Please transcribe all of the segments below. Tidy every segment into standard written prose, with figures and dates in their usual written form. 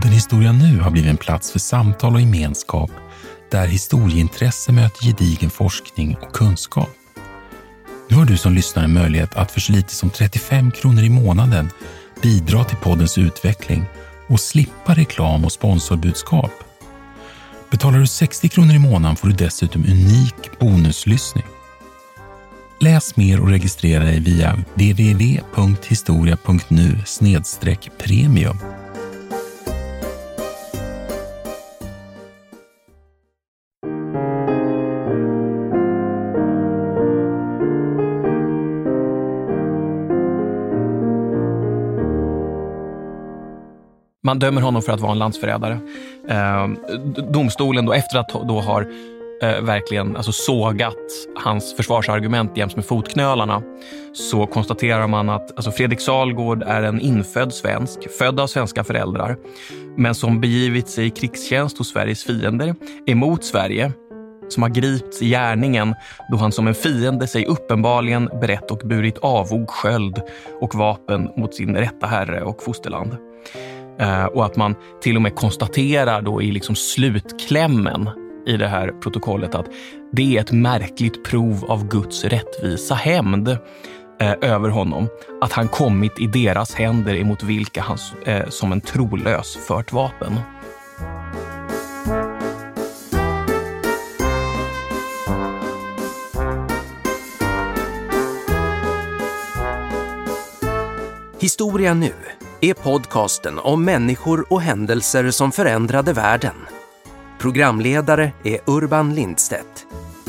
Podden Historia Nu har blivit en plats för samtal och gemenskap där historieintresse möter gedigen forskning och kunskap. Nu har du som lyssnar en möjlighet att för så lite som 35 kronor i månaden bidra till poddens utveckling och slippa reklam och sponsorbudskap. Betalar du 60 kronor i månaden får du dessutom unik bonuslyssning. Läs mer och registrera dig via www.historia.nu/premium. Man dömer honom för att vara en landsförrädare. Domstolen då, efter att då har verkligen alltså sågat hans försvarsargument jäms med fotknölarna, så konstaterar man att alltså Fredrik Salgård är en infödd svensk, född av svenska föräldrar, men som begivit sig i krigstjänst hos Sveriges fiender emot Sverige, som har gripits i gärningen då han som en fiende sig uppenbarligen berett och burit avog sköld och vapen mot sin rätta herre och fosterland. Och att man till och med konstaterar då i liksom slutklämmen i det här protokollet att det är ett märkligt prov av Guds rättvisa hämnd över honom, att han kommit i deras händer emot vilka han som en trolös fört vapen. Historia Nu är podcasten om människor och händelser som förändrade världen. Programledare är Urban Lindstedt.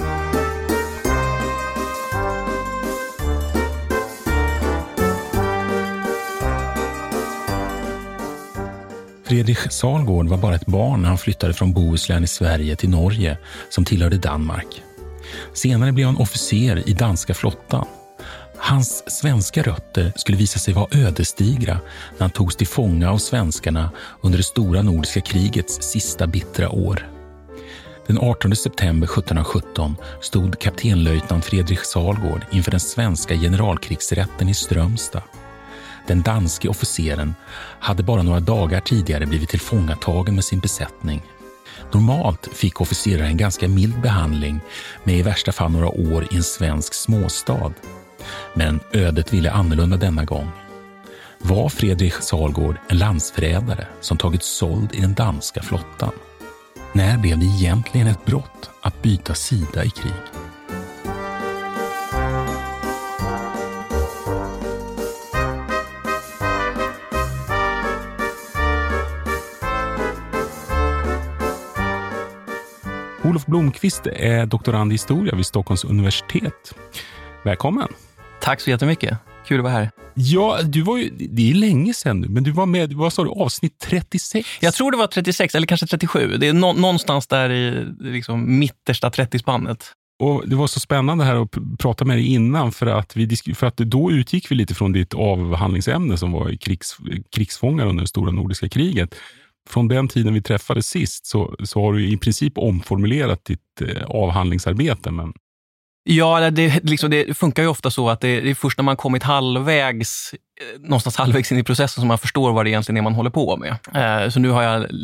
Fredrik Salgård var bara ett barn när han flyttade från Bohuslän i Sverige till Norge som tillhörde Danmark. Senare blev han officer i danska flottan. Hans svenska rötter skulle visa sig vara ödesdigra när han togs till fånga av svenskarna under det stora nordiska krigets sista bittra år. Den 18 september 1717 stod kaptenlöjtnant Fredrik Salgård inför den svenska generalkrigsrätten i Strömstad. Den danske officeren hade bara några dagar tidigare blivit tillfångatagen med sin besättning. Normalt fick officeraren en ganska mild behandling med i värsta fall några år i en svensk småstad. Men ödet ville annorlunda denna gång. Var Fredrik Salgård en landsförrädare som tagit såld i den danska flottan? När blev det egentligen ett brott att byta sida i krig? Olof Blomqvist är doktorand i historia vid Stockholms universitet. Välkommen! Tack så jättemycket. Kul att vara här. Ja, du var ju, det är länge sedan nu, men du var med, vad sa du, avsnitt 36? Jag tror det var 36 eller kanske 37. Det är någonstans där i liksom mittersta 30-spannet. Och det var så spännande här att prata med dig innan för att då utgick vi lite från ditt avhandlingsämne som var krigsfångar under det stora nordiska kriget. Från den tiden vi träffades sist så har du i princip omformulerat ditt avhandlingsarbete, men... Ja, det funkar ju ofta så att det är först när man kommit någonstans halvvägs in i processen som man förstår vad det egentligen är man håller på med. Så nu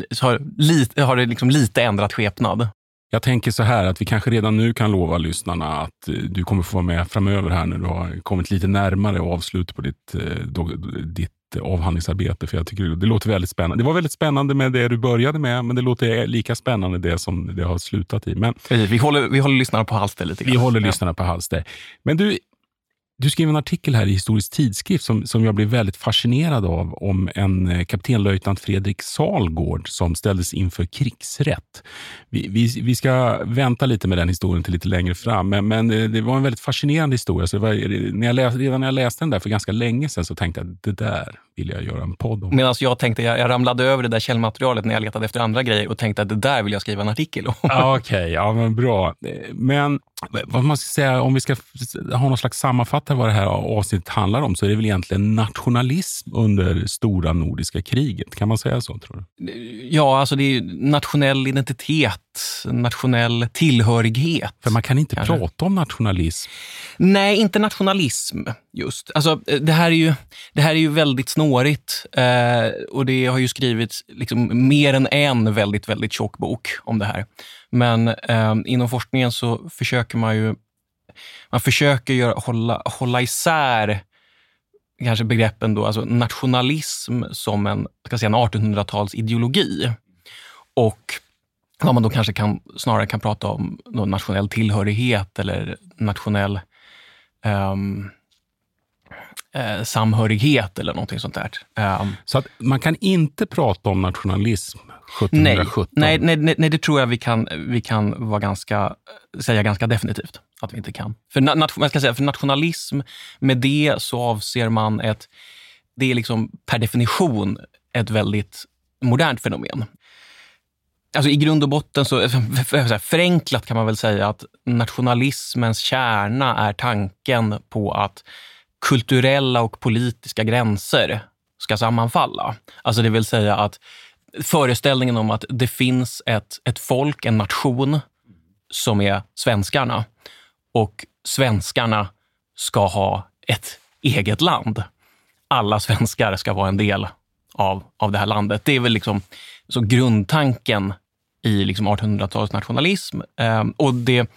har det liksom lite ändrat skepnad. Jag tänker så här att vi kanske redan nu kan lova lyssnarna att du kommer få vara med framöver här när du har kommit lite närmare avslut på ditt avhandlingsarbete, för jag tycker det låter väldigt spännande. Det var väldigt spännande med det du började med, men det låter lika spännande det som det har slutat i. Men vi håller lyssnarna på halster lite grann. Vi håller lyssnarna på halster. Men du skrev en artikel här i Historisk tidskrift som jag blev väldigt fascinerad av, om en kaptenlöjtnant Fredrik Salgård som ställdes inför krigsrätt. Vi ska vänta lite med den historien till lite längre fram, men det var en väldigt fascinerande historia. Så redan när jag läste den där för ganska länge sedan så tänkte jag att det där vill jag göra en podd om. Medan jag tänkte, jag ramlade över det där källmaterialet när jag letade efter andra grejer och tänkte att det där vill jag skriva en artikel om. Okej, ja men bra. Men vad man ska säga, om vi ska ha någon slags sammanfattning vad det här avsnittet handlar om, så är det väl egentligen nationalism under stora nordiska kriget. Kan man säga så, tror du? Ja, alltså det är nationell identitet, nationell tillhörighet. För man kan inte prata om nationalism. Nej, inte nationalism just. Alltså det här är ju väldigt snårigt snårigt och det har ju skrivits liksom mer än en väldigt, väldigt tjock bok om det här. Men inom forskningen så försöker man försöker hålla isär kanske begreppen då, alltså nationalism som en 1800-tals ideologi och vad man då kanske snarare kan prata om nationell tillhörighet eller nationell samhörighet eller någonting sånt där. Så att man kan inte prata om nationalism 1717? Nej, det tror jag vi kan säga ganska definitivt att vi inte kan. För nationalism, med det så avser man det är liksom per definition ett väldigt modernt fenomen. Alltså i grund och botten så förenklat kan man väl säga att nationalismens kärna är tanken på att kulturella och politiska gränser ska sammanfalla. Alltså det vill säga att föreställningen om att det finns ett folk, en nation som är svenskarna och svenskarna ska ha ett eget land. Alla svenskar ska vara en del av det här landet. Det är väl liksom så grundtanken i liksom 1800-talets nationalism. Och det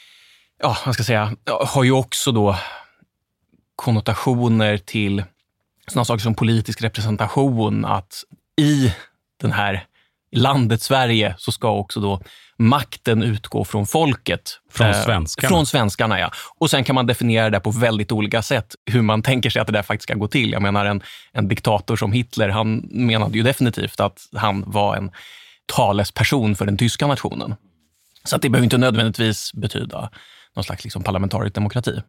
har ju också då konnotationer till sådana saker som politisk representation, att i den här landet Sverige så ska också då makten utgå från folket. Från svenskarna. Från svenskarna, ja. Och sen kan man definiera det på väldigt olika sätt, hur man tänker sig att det där faktiskt ska gå till. Jag menar en diktator som Hitler, han menade ju definitivt att han var en talesperson för den tyska nationen. Så att det behöver inte nödvändigtvis betyda någon slags liksom parlamentarisk demokrati.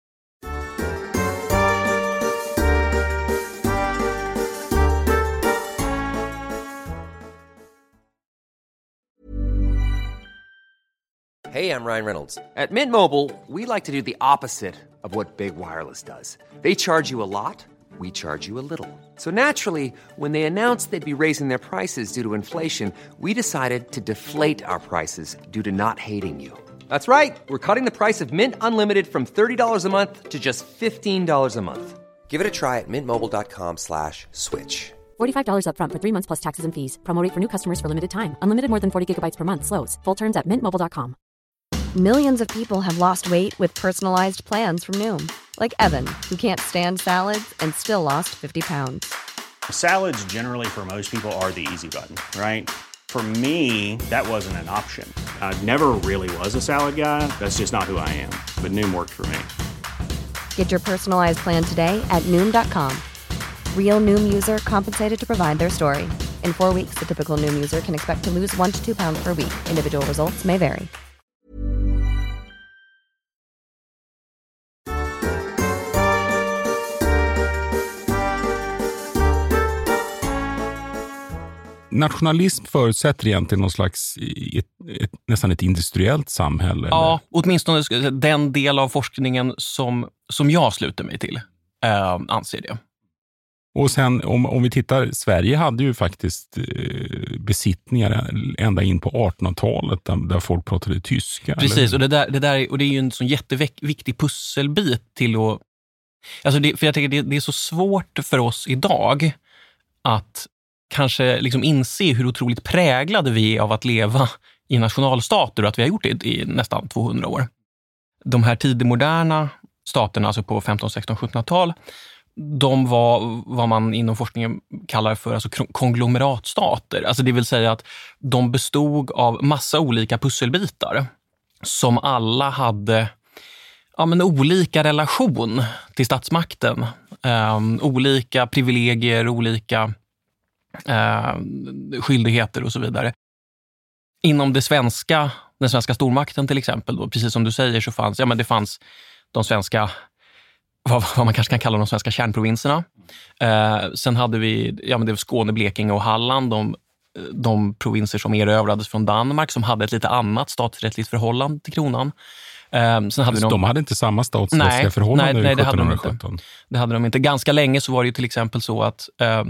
Hey, I'm Ryan Reynolds. At Mint Mobile, we like to do the opposite of what Big Wireless does. They charge you a lot, we charge you a little. So naturally, when they announced they'd be raising their prices due to inflation, we decided to deflate our prices due to not hating you. That's right. We're cutting the price of Mint Unlimited from $30 a month to just $15 a month. Give it a try at mintmobile.com/switch. $45 up front for 3 months plus taxes and fees. Promo rate for new customers for limited time. Unlimited more than 40 gigabytes per month slows. Full terms at mintmobile.com. Millions of people have lost weight with personalized plans from Noom. Like Evan, who can't stand salads and still lost 50 pounds. Salads generally for most people are the easy button, right? For me, that wasn't an option. I never really was a salad guy. That's just not who I am. But Noom worked for me. Get your personalized plan today at Noom.com. Real Noom user compensated to provide their story. In 4 weeks, the typical Noom user can expect to lose 1 to 2 pounds per week. Individual results may vary. Nationalism förutsätter egentligen någon slags nästan ett industriellt samhälle. Ja, åtminstone den del av forskningen som jag sluter mig till anser det. Och sen om vi tittar, Sverige hade ju faktiskt besittningar ända in på 1800-talet där folk pratade tyska. Precis, och det är ju en sån jätteviktig pusselbit till att... Alltså för jag tänker det är så svårt för oss idag att kanske liksom inse hur otroligt präglade vi är av att leva i nationalstater och att vi har gjort det i nästan 200 år. De här tidigmoderna staterna, alltså på 15, 16, 1700-tal, de var vad man inom forskningen kallar för alltså konglomeratstater. Alltså det vill säga att de bestod av massa olika pusselbitar som alla hade olika relation till statsmakten. Olika privilegier, olika skyldigheter och så vidare. Inom den svenska stormakten till exempel, då, precis som du säger, så fanns det fanns de svenska, vad man kanske kan kalla de svenska kärnprovinserna. Sen hade vi det var Skåne, Blekinge och Halland, de provinser som erövrades från Danmark, som hade ett lite annat statsrättsligt förhållande till kronan. Sen hade de hade inte samma statsrättsliga förhållande i 1717. Det hade de inte. Ganska länge så var det ju till exempel så att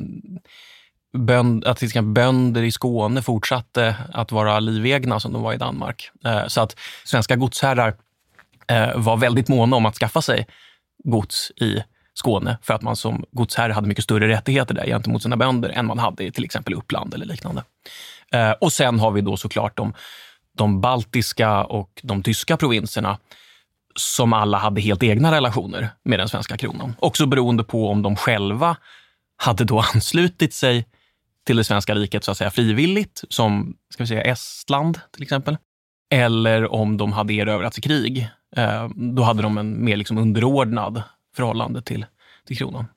till exempel bönder i Skåne fortsatte att vara livegna som de var i Danmark. Så att svenska godsherrar var väldigt måna om att skaffa sig gods i Skåne för att man som godsherre hade mycket större rättigheter där gentemot sina bönder än man hade i till exempel Uppland eller liknande. Och sen har vi då såklart de baltiska och de tyska provinserna som alla hade helt egna relationer med den svenska kronan. Också beroende på om de själva hade då anslutit sig till det svenska riket så att säga frivilligt, som ska vi säga Estland till exempel, eller om de hade erövrats i krig. Då hade de en mer liksom underordnad förhållande till kronan.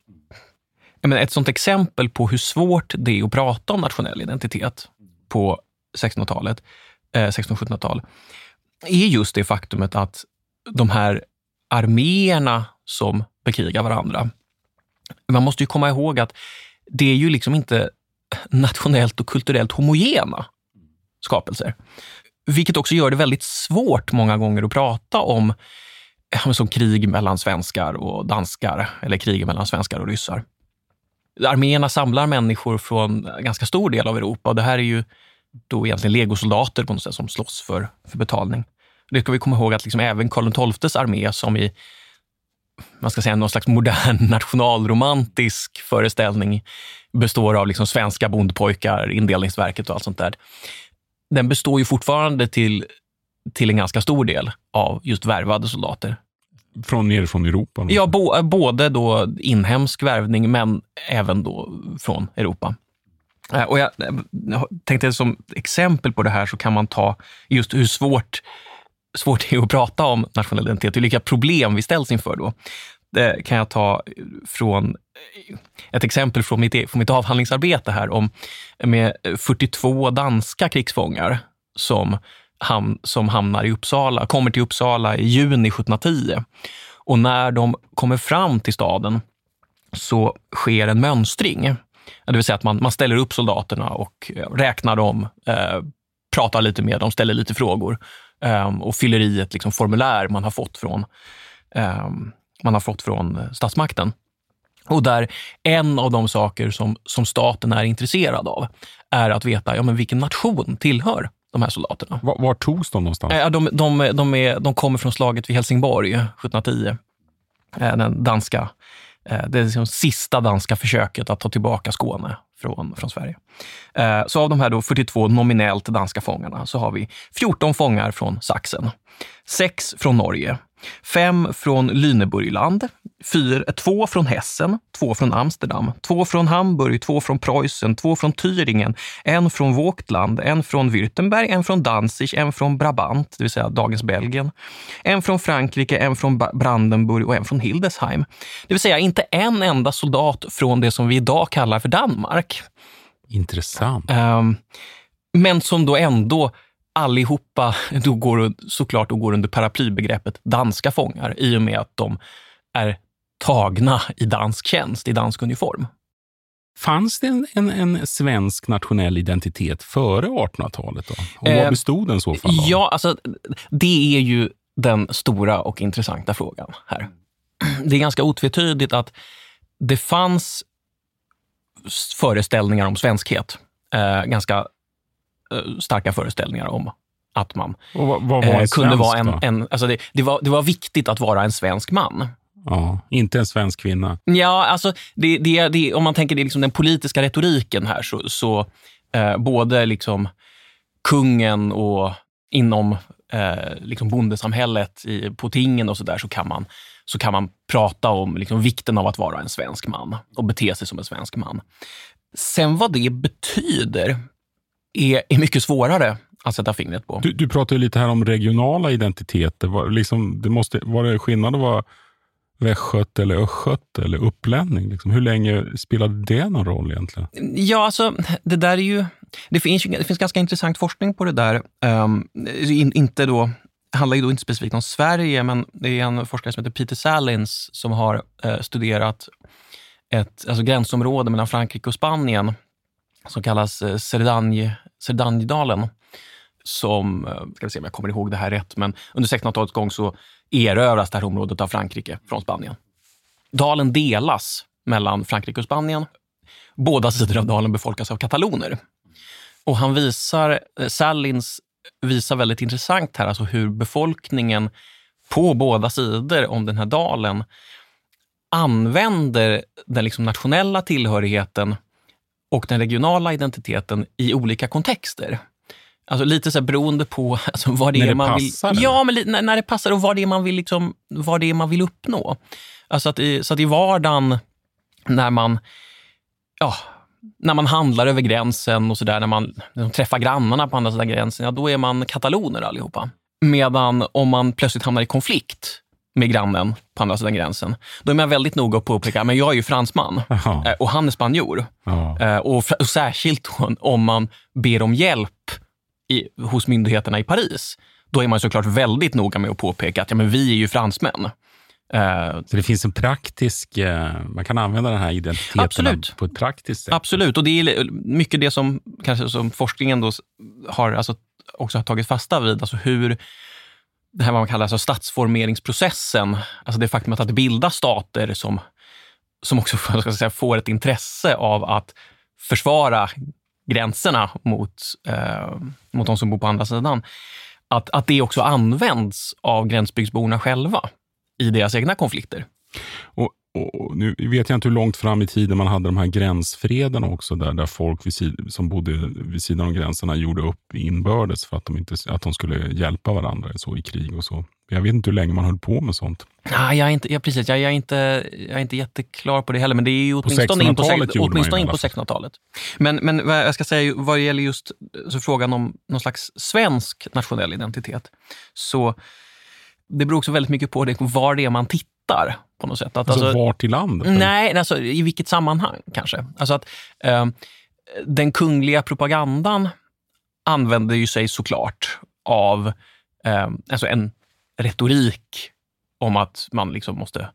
Men ett sånt exempel på hur svårt det är att prata om nationell identitet på 1600-talet, 1600-1700-tal, är just det faktumet att de här arméerna som bekrigar varandra, man måste ju komma ihåg att det är ju liksom inte nationellt och kulturellt homogena skapelser. Vilket också gör det väldigt svårt många gånger att prata om som krig mellan svenskar och danskar eller krig mellan svenskar och ryssar. Arméerna samlar människor från en ganska stor del av Europa och det här är ju då egentligen legosoldater på något sätt som slåss för betalning. Det ska vi komma ihåg att liksom även Karl XIIs armé som i man ska säga någon slags modern nationalromantisk föreställning består av liksom svenska bondpojkar, indelningsverket och allt sånt där. Den består ju fortfarande till en ganska stor del av just värvade soldater. Nerifrån Europa? Ja, både då inhemsk värvning men även då från Europa. Och jag tänkte som exempel på det här så kan man ta just hur svårt det är att prata om nationell identitet och vilka problem vi ställs inför då. Det kan jag ta från ett exempel från mitt avhandlingsarbete här med 42 danska krigsfångar som hamnar i Uppsala, kommer till Uppsala i juni 1710. Och när de kommer fram till staden så sker en mönstring. Det vill säga att man ställer upp soldaterna och räknar dem, pratar lite med dem, ställer lite frågor och fyller i ett liksom formulär man har fått från statsmakten. Och där en av de saker som staten är intresserad av är att veta men vilken nation tillhör de här soldaterna. Var togs de någonstans? De kommer från slaget vid Helsingborg 1710. Den danska, det är liksom sista danska försöket att ta tillbaka Skåne från Sverige. Så av de här då 42 nominellt danska fångarna så har vi 14 fångar från Sachsen, 6 från Norge, 5 från Lüneburgland, 2 från Hessen, 2 från Amsterdam, 2 från Hamburg, 2 från Preussen, 2 från Thüringen, 1 från Vogtland, 1 från Württemberg, 1 från Danzig, 1 från Brabant, det vill säga dagens Belgien, 1 från Frankrike, 1 från Brandenburg och 1 från Hildesheim. Det vill säga inte en enda soldat från det som vi idag kallar för Danmark. Intressant. Men som då ändå allihopa då går under paraplybegreppet danska fångar i och med att de är tagna i dansk tjänst, i dansk uniform. Fanns det en svensk nationell identitet före 1800-talet då? Och vad bestod den så fall av? Ja, alltså det är ju den stora och intressanta frågan här. Det är ganska otvetydigt att det fanns föreställningar om svenskhet. Ganska starka föreställningar om att man kunde vara alltså det var viktigt att vara en svensk man. Ja, inte en svensk kvinna. Ja, alltså det om man tänker det liksom den politiska retoriken här så både liksom kungen och inom liksom bondesamhället på tingen och så där så kan man prata om liksom vikten av att vara en svensk man och bete sig som en svensk man. Sen vad det betyder är mycket svårare att sätta fingret på. Du pratar ju lite här om regionala identiteter. Var det skillnad att vara västgöt eller östgöt eller upplänning? Liksom? Hur länge spelade det någon roll egentligen? Ja, alltså det där är ju... Det finns ganska intressant forskning på det där. Det handlar ju då inte specifikt om Sverige, men det är en forskare som heter Peter Salins som har studerat ett gränsområde mellan Frankrike och Spanien som kallas Cerdagne-dalen, som, ska vi se om jag kommer ihåg det här rätt, men under 1600-talets gång så erövras det här området av Frankrike från Spanien. Dalen delas mellan Frankrike och Spanien. Båda sidor av dalen befolkas av kataloner. Och Salins visar väldigt intressant här, alltså hur befolkningen på båda sidor om den här dalen använder den liksom nationella tillhörigheten och den regionala identiteten i olika kontexter. Alltså lite så här beroende på alltså vad det är man passar, vill. Ja, men när det passar och vad det är man vill liksom, vad det är man vill uppnå. Alltså så att i vardagen när man handlar över gränsen och så där, när man träffar grannarna på andra sidan gränsen, ja, då är man kataloner allihopa. Medan om man plötsligt hamnar i konflikt med grannen på andra sidan gränsen, då är man väldigt noga att påpeka, men jag är ju fransman och han är spanjor. Och särskilt om man ber om hjälp hos myndigheterna i Paris, då är man såklart väldigt noga med att påpeka att men vi är ju fransmän. Så det finns en praktisk, man kan använda den här identiteten på ett praktiskt sätt. Absolut, och det är mycket det som kanske som forskningen då har också har tagit fasta vid, alltså hur det här vad man kallar alltså statsformeringsprocessen, alltså det faktum att det bildas stater som också får ett intresse av att försvara gränserna mot de som bor på andra sidan, att det också används av gränsbygdsborna själva i deras egna konflikter. Och nu vet jag inte hur långt fram i tiden man hade de här gränsfrederna också, där folk som bodde vid sidan av gränserna gjorde upp inbördes för att de skulle hjälpa varandra så i krig och så. Jag vet inte hur länge man höll på med sånt. Jag är inte jätteklar på det heller, men det är ju åtminstone in på 1600-talet. Men vad jag ska säga vad det gäller just så frågan om någon slags svensk nationell identitet, så det beror också väldigt mycket på var det är man tittar på något sätt. Alltså vart i landet? Nej, alltså i vilket sammanhang kanske. Alltså att den kungliga propagandan använder ju sig såklart av alltså en retorik om att man liksom måste,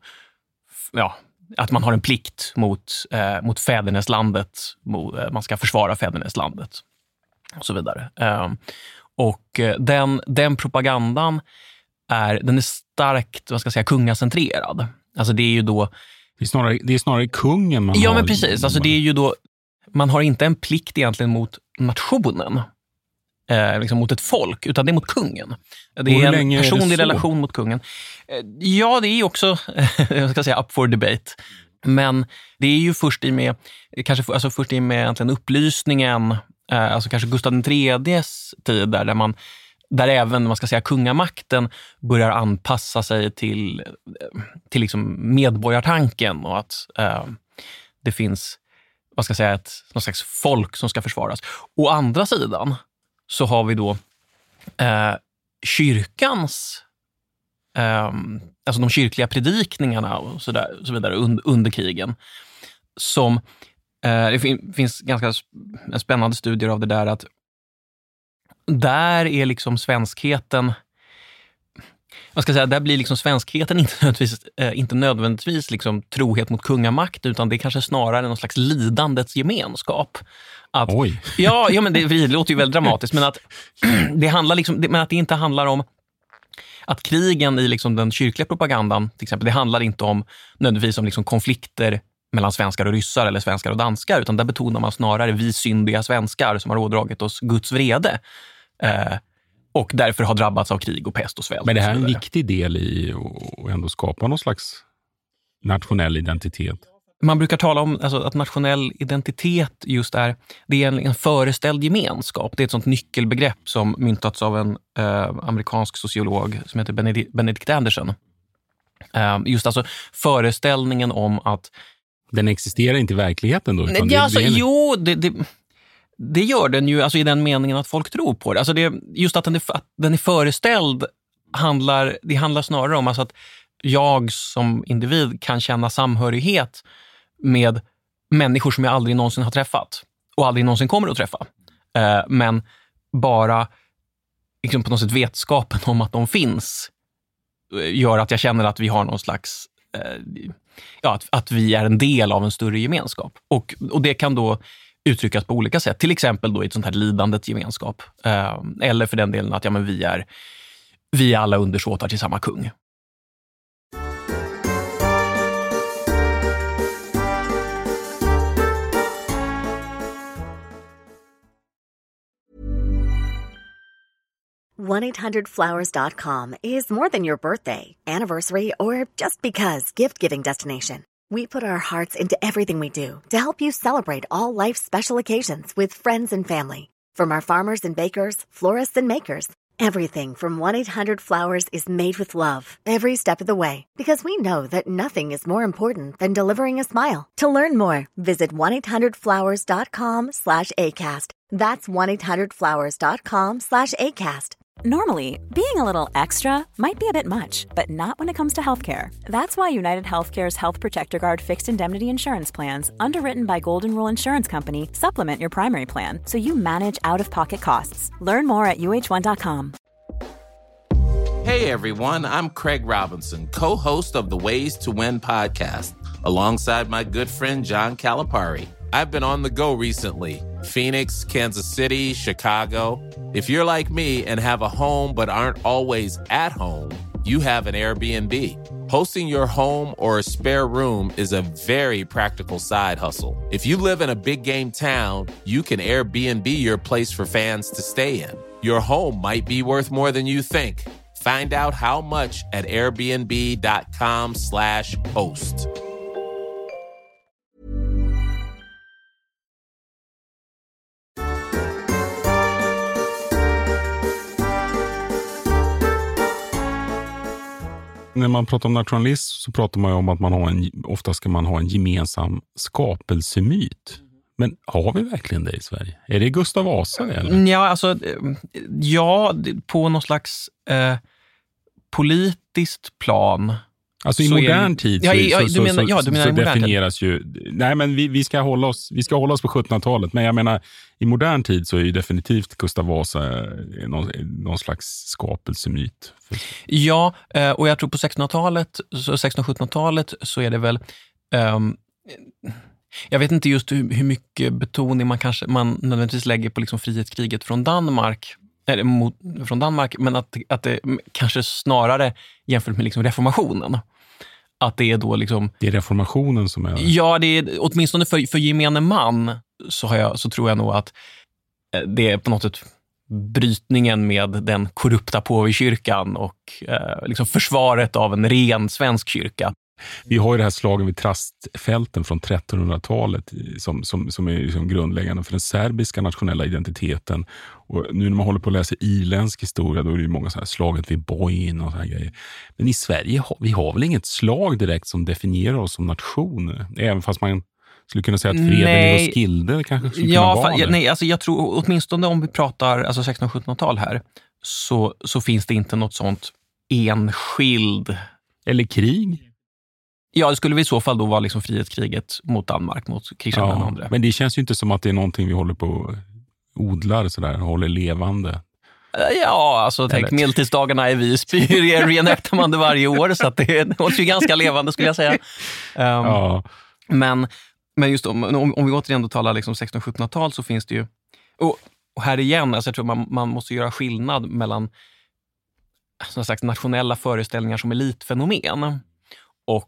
att man har en plikt mot fäderneslandet, man ska försvara fäderneslandet och så vidare. Och den propagandan den är starkt, vad ska jag säga, kungacentrerad. Alltså det är ju då det är snarare kungen man har. Ja, men precis. Alltså det är ju då man har inte en plikt egentligen mot nationen. Liksom mot ett folk, utan det är mot kungen. Det är en personlig relation mot kungen. Ja, det är ju också jag ska säga up for debate. Men det är ju först i med egentligen upplysningen, alltså kanske Gustav III:s tid där även man ska säga kungamakten börjar anpassa sig till liksom medborgartanken och att det finns vad ska jag säga någon slags folk som ska försvaras. Å andra sidan så har vi då kyrkans alltså de kyrkliga predikningarna och så vidare under krigen, som det finns ganska spännande studier av det där, att där är liksom svenskheten, vad ska jag säga, där blir liksom svenskheten inte nödvändigtvis liksom trohet mot kungamakt, utan det är kanske snarare någon slags lidandets gemenskap. Oj. Ja, men det låter ju väldigt dramatiskt, men att det handlar liksom, men att det inte handlar om att krigen i liksom den kyrkliga propagandan till exempel, det handlar inte om nödvändigtvis om liksom konflikter mellan svenskar och ryssar eller svenskar och danskar, utan där betonar man snarare vi syndiga svenskar som har ådragit oss Guds vrede och därför har drabbats av krig och pest och svält. Men det här är en viktig del i att ändå skapa någon slags nationell identitet. Man brukar tala om att nationell identitet just det är en föreställd gemenskap. Det är ett sånt nyckelbegrepp som myntats av en amerikansk sociolog som heter Benedict Anderson. Just alltså föreställningen om att den existerar inte i verkligen då? Det gör den ju, alltså i den meningen att folk tror på det. Alltså just att den är föreställd handlar snarare om alltså att jag som individ kan känna samhörighet med människor som jag aldrig någonsin har träffat och aldrig någonsin kommer att träffa. Men bara liksom på något sätt vetskapen om att de finns gör att jag känner att vi har någon slags att vi är en del av en större gemenskap. Och det kan då uttryckas på olika sätt. Till exempel då i ett sånt här lidandets gemenskap. Eller för den delen att vi är alla undersåtar till samma kung. 1-800-Flowers.com is more than your birthday, anniversary, or just because gift-giving destination. We put our hearts into everything we do to help you celebrate all life's special occasions with friends and family. From our farmers and bakers, florists and makers, everything from 1-800-Flowers is made with love every step of the way, because we know that nothing is more important than delivering a smile. To learn more, visit 1-800-Flowers.com/ACAST. That's 1-800-Flowers.com/ACAST. Normally, being a little extra might be a bit much, but not when it comes to healthcare. That's why United Healthcare's Health Protector Guard fixed indemnity insurance plans, underwritten by Golden Rule Insurance Company, supplement your primary plan so you manage out-of-pocket costs. Learn more at UH1.com. Hey everyone, I'm Craig Robinson, co-host of the Ways to Win podcast, alongside my good friend John Calipari. I've been on the go recently. Phoenix, Kansas City, Chicago. If you're like me and have a home but aren't always at home, you have an Airbnb. Hosting your home or a spare room is a very practical side hustle. If you live in a big game town, you can Airbnb your place for fans to stay in. Your home might be worth more than you think. Find out how much at airbnb.com/host. När man pratar om nationalism så pratar man ju om att ofta ska man ha en gemensam skapelsemyt. Men har vi verkligen det i Sverige? Är det Gustav Vasa eller? Ja, alltså, på någon slags politiskt plan. Alltså i modern tid så definieras ju... Nej, men vi ska hålla oss på 1700-talet. Men jag menar, i modern tid så är ju definitivt Gustav Vasa någon slags skapelsemyt. Ja, och jag tror på 1600-1700-talet så är det väl... jag vet inte just hur mycket betoning man nödvändigtvis lägger på liksom frihetskriget från Danmark. Men att det kanske snarare jämfört med liksom reformationen. Att det är då liksom... Det är reformationen som är... Ja, det är åtminstone för gemene man så tror jag nog att det är på något sätt brytningen med den korrupta påvekyrkan och liksom försvaret av en ren svensk kyrka. Vi har ju det här slagen vid Trastfälten från 1300-talet som är liksom grundläggande för den serbiska nationella identiteten. Och nu när man håller på att läsa irländsk historia, då är det ju många så här slaget vid Boyne och så här grejer. Men i Sverige vi har väl inget slag direkt som definierar oss som nation, även fast man skulle kunna säga att freden i Roskilde kanske skulle kunna vara det. Nej, alltså jag tror åtminstone om vi pratar alltså 1600-1700-tal här så finns det inte något sånt enskild... Eller krig? Ja, det skulle vi i så fall då vara liksom frihetskriget mot Danmark, mot Kristian II. Men det känns ju inte som att det är någonting vi håller på och odlar sådär, håller levande. Ja, alltså tänk medeltidsdagarna i Visby, reenaktar man det varje år, så att det hålls ju ganska levande skulle jag säga. Men just om vi återigen då talar liksom 1600-1700-tal så finns det ju, och här igen, alltså jag tror man måste göra skillnad mellan sådana slags nationella föreställningar som elitfenomen och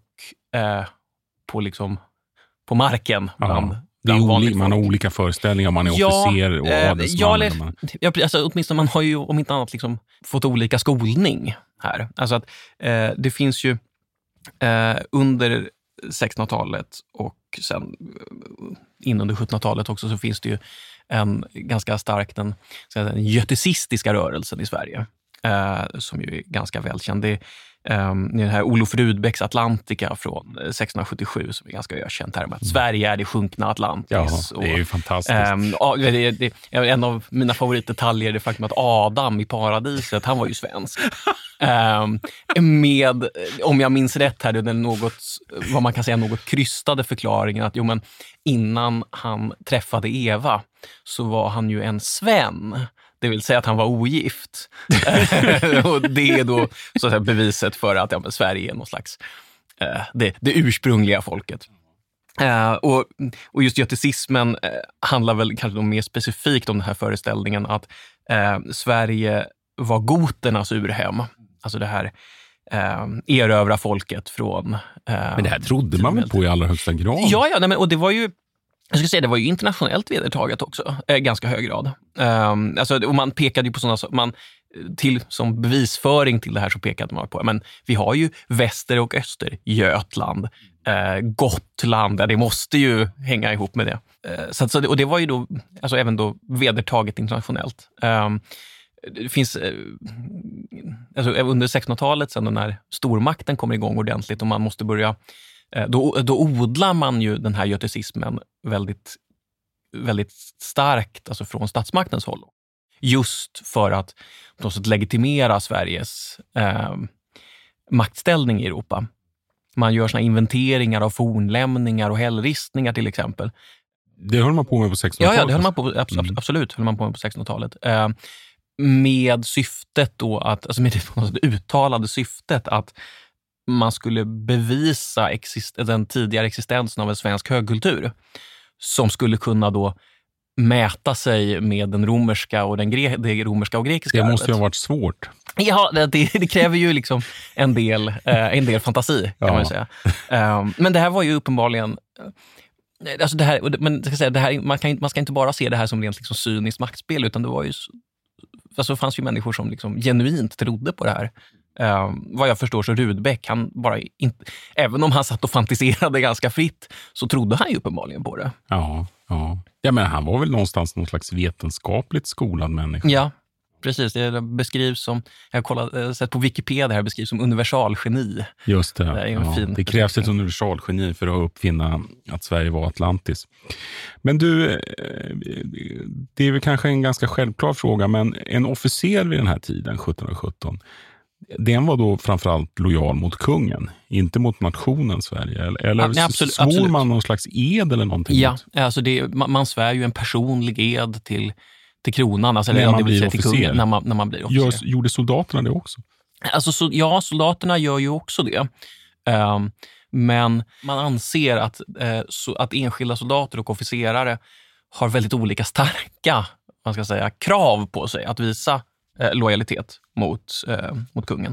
på marken bland man har olika föreställningar, man är officer och adelsman. Alltså, åtminstone man har ju om inte annat liksom fått olika skolning här. Alltså att det finns ju under 1600-talet och sen in under 1700-talet också så finns det ju en ganska stark den götesistiska rörelsen i Sverige som ju är ganska välkänd. Det är den här Olof Rudbecks Atlantica från 1677 som är ganska ökänt här med att Sverige är det sjunkna Atlantis. Ja, det är ju fantastiskt. En av mina favoritdetaljer är det faktum att Adam i paradiset, han var ju svensk. Med, om jag minns rätt här, den något, vad man kan säga, något krystade förklaringen att men innan han träffade Eva så var han ju en Sven. Det vill säga att han var ogift. Och det är då så att säga beviset för att Sverige är någon slags det ursprungliga folket. Och just götesismen handlar väl kanske mer specifikt om den här föreställningen att Sverige var goternas urhem. Alltså det här erövra folket från... Men det här trodde man väl på i allra högsta grad? Ja, och det var ju... Jag skulle säga det var ju internationellt vedertaget också, ganska hög grad. Alltså, och man pekade ju på sådana som bevisföring till det här så pekade man på, men vi har ju väster och öster, Götland, Gotland, det måste ju hänga ihop med det. Och det var ju då, alltså även då vedertaget internationellt. Det finns, alltså under 1600-talet, sen när stormakten kommer igång ordentligt och man måste börja, då odlar man ju den här götesismen väldigt, väldigt starkt, alltså från statsmaktens håll. Just för att på något sätt legitimera Sveriges maktställning i Europa. Man gör såna inventeringar av fornlämningar och hällristningar till exempel. Det höll man på med på 1600-talet? Ja, det höll man på, absolut höll man på med på 1600-talet. Med syftet då att, alltså med det uttalade syftet att man skulle bevisa den tidigare existensen av en svensk högkultur som skulle kunna då mäta sig med den romerska och det romerska och grekiska arvet. Det måste ju ha varit svårt. Ja, det kräver ju liksom en del fantasi kan man ju säga. Men det här var ju uppenbarligen, alltså det här, men jag ska säga, det här, man ska inte bara se det här som rent liksom cyniskt maktspel, utan det var ju, alltså det fanns ju människor som liksom genuint trodde på det här. Vad jag förstår så Rudbeck, han bara inte, även om han satt och fantiserade ganska fritt, så trodde han ju uppenbarligen på det. Ja, men han var väl någonstans någon slags vetenskapligt skolad människa. Ja, precis. Det beskrivs som, jag har sett på Wikipedia här, beskrivs som universalgeni. Just det. Det är en fin det krävs ett universalgeni för att uppfinna att Sverige var Atlantis. Men du, det är väl kanske en ganska självklar fråga, men en officer vid den här tiden, 1717, den var då framförallt lojal mot kungen, inte mot nationen Sverige. Eller svor man någon slags ed eller någonting? Ja, alltså man svär ju en personlig ed till kronan, alltså, eller det vill säga till kungen när man blir officer. Gjorde soldaterna det också? Alltså, soldaterna gör ju också det. Men man anser att enskilda soldater och officerare har väldigt olika starka, man ska säga, krav på sig att visa lojalitet mot kungen.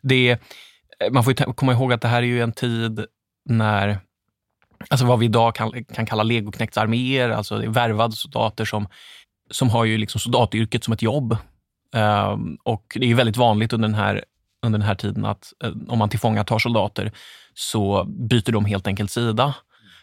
Man får ju komma ihåg att det här är ju en tid när, alltså vad vi idag kan kalla legoknektsarméer, alltså det är värvade soldater som har ju liksom soldatyrket som ett jobb. Och det är ju väldigt vanligt under den här tiden att om man tillfångatar soldater så byter de helt enkelt sida.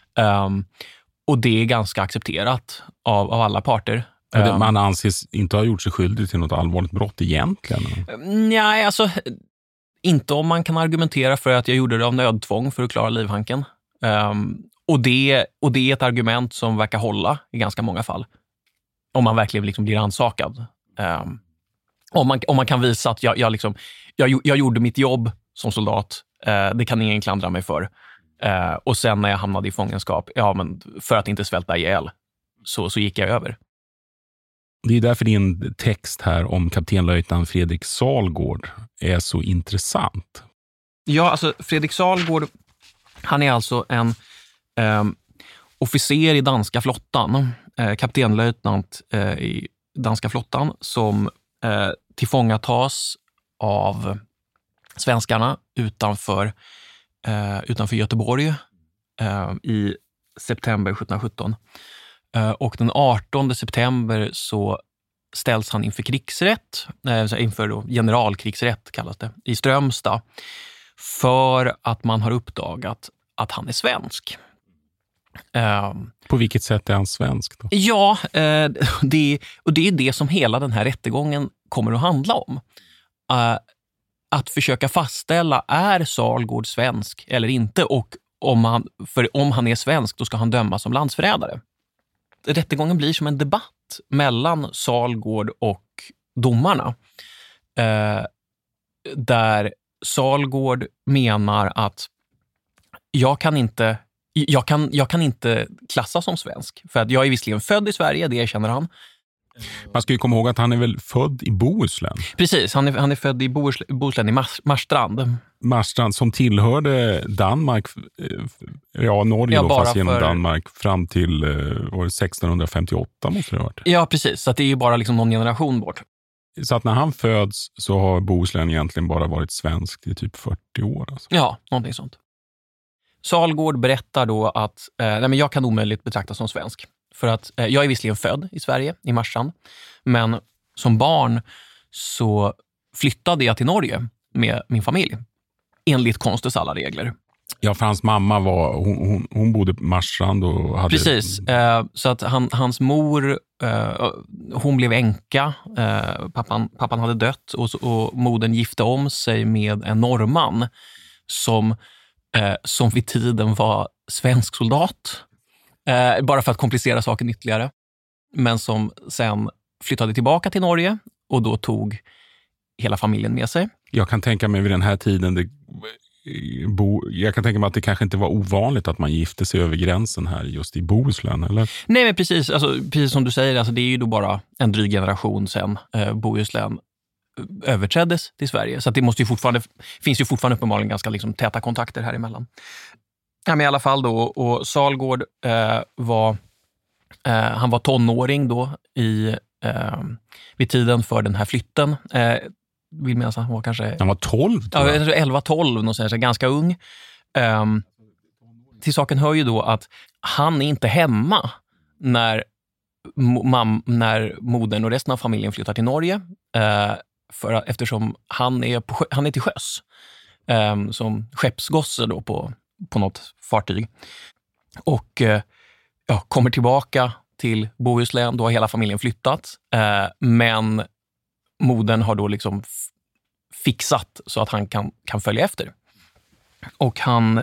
Och det är ganska accepterat av alla parter. Man anses inte ha gjort sig skyldig till något allvarligt brott egentligen? Nej, alltså inte om man kan argumentera för att jag gjorde det av nödtvång för att klara livhanken. Och det är ett argument som verkar hålla i ganska många fall. Om man verkligen liksom blir ansakad. Om man kan visa att jag gjorde mitt jobb som soldat, det kan ingen klandra mig för. Och sen när jag hamnade i fångenskap, men för att inte svälta ihjäl, så gick jag över. Det är därför din text här om kaptenlöjtnant Fredrik Salgård är så intressant. Ja, alltså Fredrik Salgård, han är alltså en officer i danska flottan, kaptenlöjtnant i danska flottan, som tillfångatas av svenskarna utanför Göteborg i september 1717. Och den 18 september så ställs han inför krigsrätt, inför då generalkrigsrätt kallas det, i Strömstad, för att man har uppdagat att han är svensk. På vilket sätt är han svensk då? Ja, det är det som hela den här rättegången kommer att handla om. Att försöka fastställa, är Salgård svensk eller inte, och om han är svensk då ska han dömas som landsförrädare. Rättegången blir som en debatt mellan Salgård och domarna. Där Salgård menar att jag kan inte klassas som svensk. För att jag är visserligen född i Sverige, det erkänner han. Man ska ju komma ihåg att han är väl född i Bohuslän? Precis, han är född i Bohuslän, i Marstrand. Marstrand som tillhörde Danmark, Norge då, fast genom Danmark fram till 1658 måste det ha varit. Ja, precis. Så att det är ju bara liksom någon generation bort. Så att när han föds så har Bohuslän egentligen bara varit svensk i typ 40 år. Alltså. Ja, någonting sånt. Salgård berättar då att jag kan omöjligt betraktas som svensk. För att jag är visserligen född i Sverige, i Marstrand. Men som barn så flyttade jag till Norge med min familj. Enligt konstens alla regler. Ja, för hans mamma hon bodde på Marstrand och hade... Precis, så att hans mor, hon blev änka, pappan hade dött och modern gifte om sig med en norrman som vid tiden var svensk soldat, bara för att komplicera saken ytterligare, men som sen flyttade tillbaka till Norge och då tog hela familjen med sig. Jag kan tänka mig vid den här tiden jag kan tänka mig att det kanske inte var ovanligt att man gifte sig över gränsen här just i Bohuslän, eller? Nej, men precis, precis som du säger, alltså det är ju då bara en dryg generation sedan Bohuslän överträddes till Sverige. Så att det finns ju fortfarande uppenbarligen ganska liksom täta kontakter här emellan. Ja, men i alla fall då, och Salgård han var tonåring då vid tiden för den här flytten. Vill minnas han var kanske... Han var 12? Ja, 11-12, så ganska ung. Till saken hör ju då att han är inte hemma när modern och resten av familjen flyttar till Norge. Eftersom han är till sjöss. Som skeppsgosse då på något fartyg. Och kommer tillbaka till Bohuslän. Då har hela familjen flyttat. Men modern har då liksom fixat så att han kan följa efter. Och han,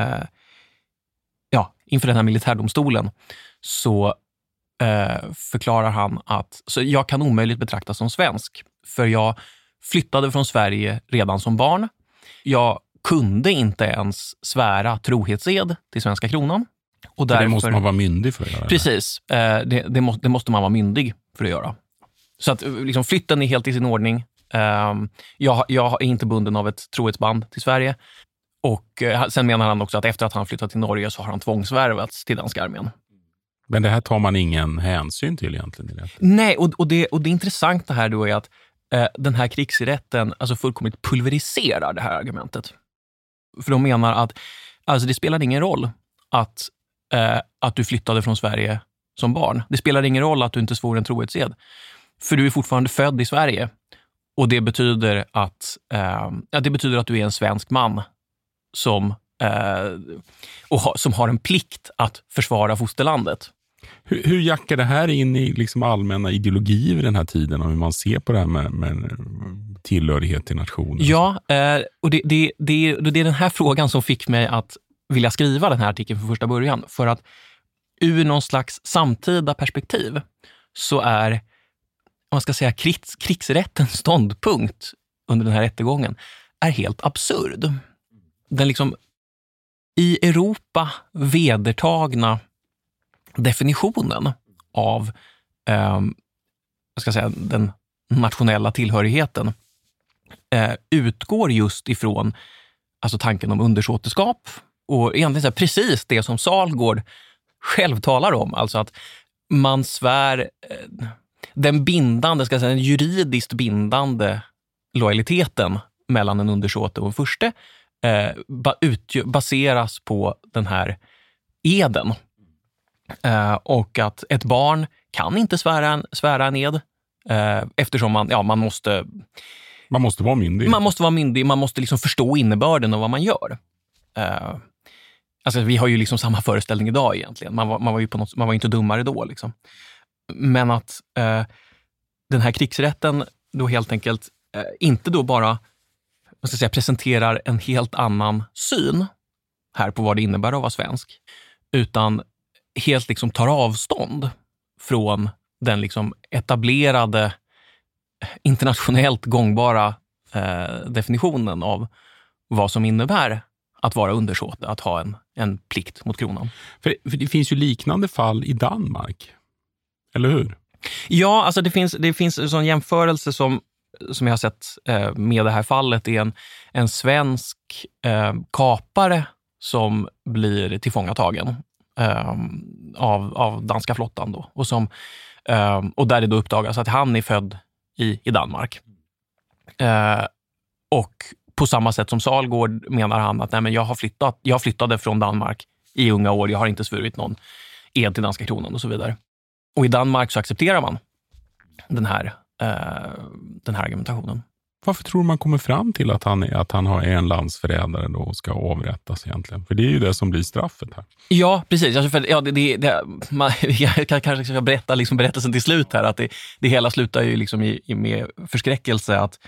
inför den här militärdomstolen så förklarar han att så jag kan omöjligt betraktas som svensk. För jag flyttade från Sverige redan som barn. Jag kunde inte ens svära trohetsed till svenska kronan. Och därför, det måste man vara myndig för att göra. Precis, det måste man vara myndig för att göra. Så att liksom, flytten är helt i sin ordning. Jag är inte bunden av ett trohetsband till Sverige. Och sen menar han också att efter att han flyttat till Norge så har han tvångsvärvats till danska armén. Men det här tar man ingen hänsyn till egentligen? Nej, och det intressanta här då är att den här krigsrätten alltså fullkomligt pulveriserar det här argumentet. För de menar att alltså det spelar ingen roll att du flyttade från Sverige som barn. Det spelar ingen roll att du inte svor en trohetsed. För du är fortfarande född i Sverige. Och det betyder att du är en svensk man som har en plikt att försvara fosterlandet. Hur jackar det här in i liksom allmänna ideologier i den här tiden och hur man ser på det här med tillhörighet till nationen? Ja, och det är den här frågan som fick mig att vilja skriva den här artikeln från första början. För att ur någon slags samtida perspektiv så är man ska säga krigsrättens ståndpunkt under den här rättegången är helt absurd. Den liksom i Europa vedertagna definitionen av den nationella tillhörigheten utgår just ifrån alltså tanken om undersåteskap och egentligen så här, precis det som Salgård själv talar om, alltså att man svär den juridiskt bindande lojaliteten mellan en undersåte och en furste baseras på den här eden. Och att ett barn kan inte svära en ed eftersom man måste vara myndig. Man måste vara myndig, man måste liksom förstå innebörden av vad man gör. Alltså vi har ju liksom samma föreställning idag egentligen. Man var ju inte dummare då liksom. Men att den här krigsrätten då helt enkelt inte då bara presenterar en helt annan syn här på vad det innebär att vara svensk, utan helt liksom tar avstånd från den liksom etablerade internationellt gångbara definitionen av vad som innebär att vara undersåte, att ha en plikt mot kronan. För det finns ju liknande fall i Danmark, eller hur? Ja, alltså det finns en sån jämförelse som jag har sett med det här fallet är en svensk kapare som blir tillfångatagen av danska flottan då. Och där det då uppdagas att han är född i Danmark. Och på samma sätt som Salgård menar han att nej, men jag flyttade från Danmark i unga år, jag har inte svurit någon ed till danska kronan och så vidare. Och i Danmark så accepterar man den här argumentationen. Varför tror du man kommer fram till att han är en landsförrädare då och ska avrättas egentligen? För det är ju det som blir straffet här. Ja, precis. Alltså jag kan kanske berätta liksom berättelsen till slut här. Att det hela slutar ju liksom med förskräckelse att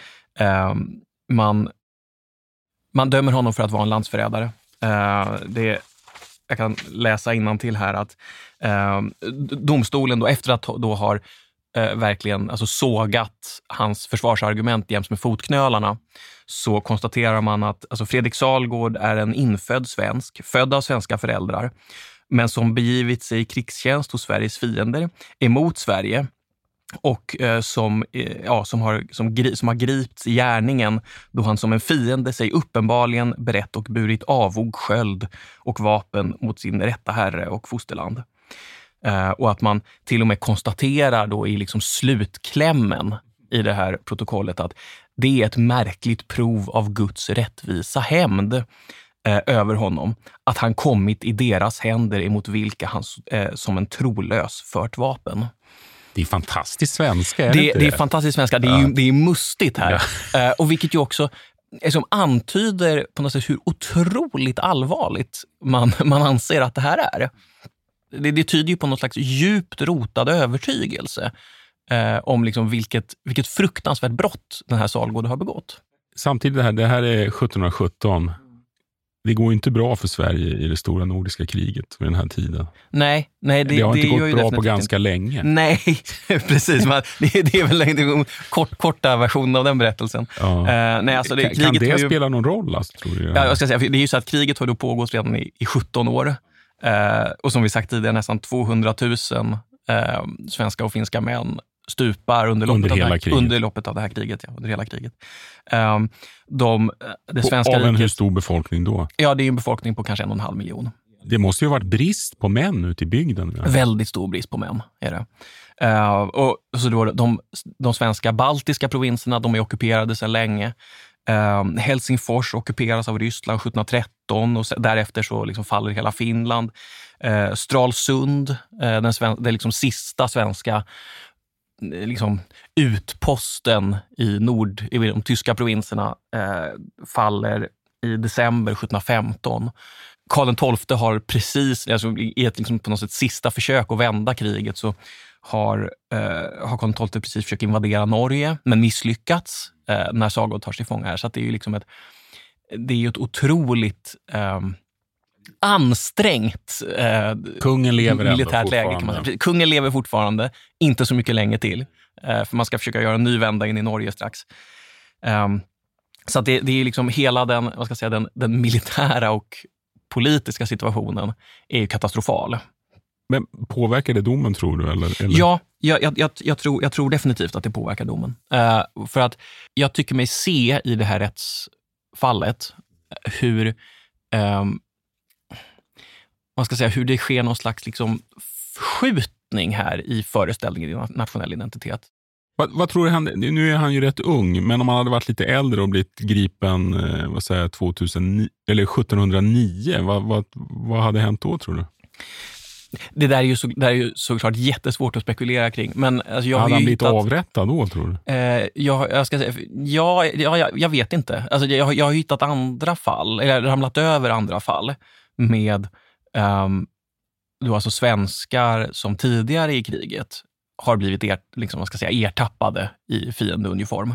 man dömer honom för att vara en landsförrädare. Jag kan läsa innantill här att domstolen då, efter att då har verkligen alltså sågat hans försvarsargument jäms med fotknölarna, så konstaterar man att alltså Fredrik Salgård är en infödd svensk, född av svenska föräldrar, men som begivit sig i krigstjänst hos Sveriges fiender emot Sverige och som har gripits i gärningen då han som en fiende sig uppenbarligen berett och burit avog sköld och vapen mot sin rätta herre och fosterland. Och att man till och med konstaterar då i liksom slutklämmen i det här protokollet att det är ett märkligt prov av Guds rättvisa hämnd över honom, att han kommit i deras händer emot vilka han som en trolös fört vapen. Det är fantastiskt svenska. Det är fantastiskt svenska. Det är mustigt här. Ja. Och vilket ju också som antyder på något sätt hur otroligt allvarligt man anser att det här är. Det tyder ju på något slags djupt rotad övertygelse om liksom vilket fruktansvärt brott den här Salgård har begått. Samtidigt det här är 1717. Det går inte bra för Sverige i det stora nordiska kriget vid den här tiden. Nej, det har inte gått bra på ganska länge. Nej, precis. Det är väl en korta version av den berättelsen. Ja. Nej, alltså kan det spela någon roll? Alltså, tror du? Ja, jag ska säga, det är ju så att kriget har då pågått redan i 17 år. Och som vi sagt tidigare, nästan 200 000 svenska och finska män stupar under loppet av det här kriget. Ja, under hela kriget. Det svenska av en riket, hur stor befolkning då? Ja, det är en befolkning på kanske 1,5 miljon. Det måste ju ha varit brist på män ute i bygden. Ja. Väldigt stor brist på män är det. Och så då de svenska baltiska provinserna, de är ockuperade sedan länge. Helsingfors ockuperas av Ryssland 1713 och därefter så liksom faller hela Finland. Stralsund, det liksom sista svenska liksom utposten i de tyska provinserna, faller i december 1715. Karl XII har precis, alltså i ett liksom på något sätt sista försök att vända kriget, så har Karl XII precis försökt invadera Norge men misslyckats när Salgård tar sig fånga här. Så att det är ju liksom ett otroligt ansträngt kungen lever militärt läge, kan man säga. Kungen lever fortfarande, inte så mycket länge till, för man ska försöka göra en ny vända in i Norge strax. Så att det är liksom hela den militära och politiska situationen är ju katastrofal. Men påverkar det domen, tror du? Eller? Ja, jag tror definitivt att det påverkar domen. För att jag tycker mig se i det här rättsfallet hur hur det sker någon slags liksom förskjutning här i föreställningen i nationell identitet. Vad tror du nu är han ju rätt ung, men om han hade varit lite äldre och blivit gripen 1709, vad hade hänt då, tror du? Det där är ju såklart jättesvårt att spekulera kring. Men alltså, hade han blivit avrättad då, tror du? Jag vet inte. Alltså, jag har hittat andra fall, eller ramlat över andra fall med då alltså svenskar som tidigare i kriget har blivit ertappade i fiendeuniform.